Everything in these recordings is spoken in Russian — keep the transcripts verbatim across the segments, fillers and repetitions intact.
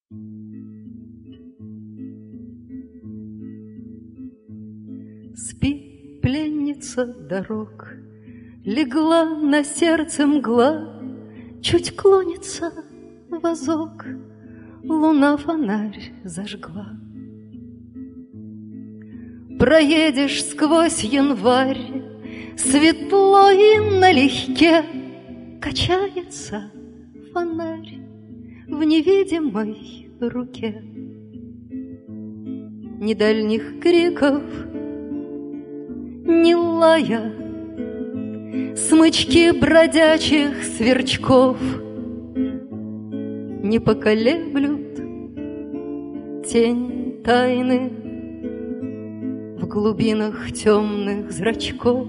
Спи, пленница дорог, легла на сердце мгла, чуть клонится возок, луна фонарь зажгла. Проедешь сквозь январь, светло и налегке качается фонарь в невидимой руке. Ни дальних криков, ни лая, смычки бродячих сверчков не поколеблют тень тайны в глубинах темных зрачков.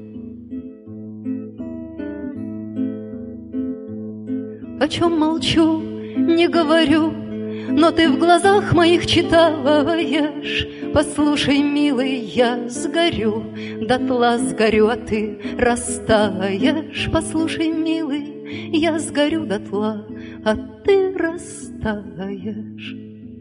О чем молчу, не говорю, но ты в глазах моих читаешь. Послушай, милый, я сгорю, дотла сгорю, а ты растаешь. Послушай, милый, я сгорю дотла, а ты растаешь.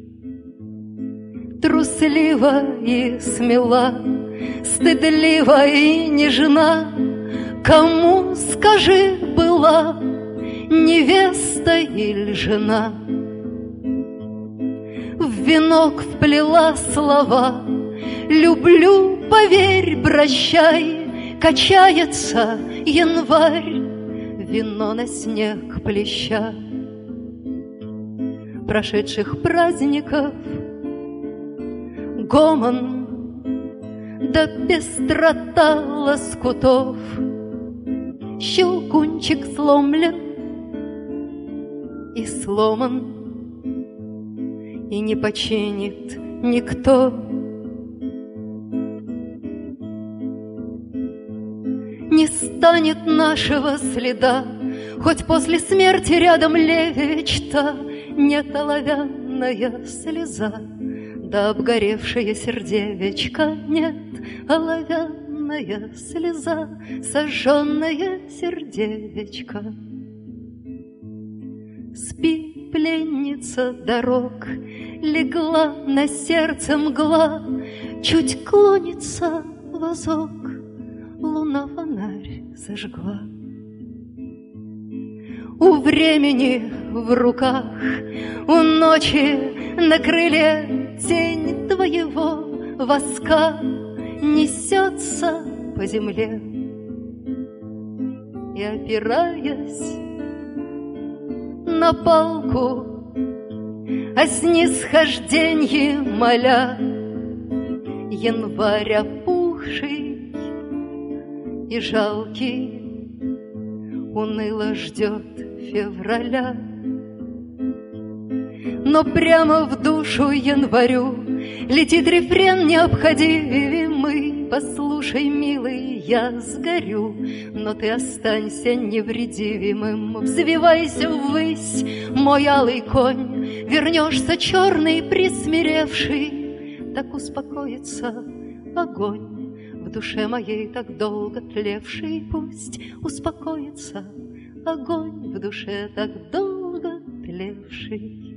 Труслива и смела, стыдлива и нежна, кому, скажи, была невеста или жена? В венок вплела слова: люблю, поверь, прощай. Качается январь, вино на снег плеща. Прошедших праздников гомон да пестрота лоскутов. Щелкунчик сломлен и сломан, и не починит никто. Не станет нашего следа, хоть после смерти рядом лечта. Нет, оловянная слеза, да обгоревшее сердечко. Нет, оловянная слеза, сожженное сердечко. Спи, пленница дорог, легла на сердце мгла, чуть клонится возок, луна фонарь зажгла. У времени в руках, у ночи на крыле тень твоего воска несется по земле. И, опираясь на палку, о снисхожденье моля, январь опухший и жалкий уныло ждет февраля. Но прямо в душу январю летит рефрен необходимый: послушай, милый, я сгорю, но ты останься невредимым. Взвивайся ввысь, мой алый конь, вернешься черный присмиревший, так успокоится огонь в душе моей так долго тлевший. Пусть успокоится огонь в душе так долго тлевший.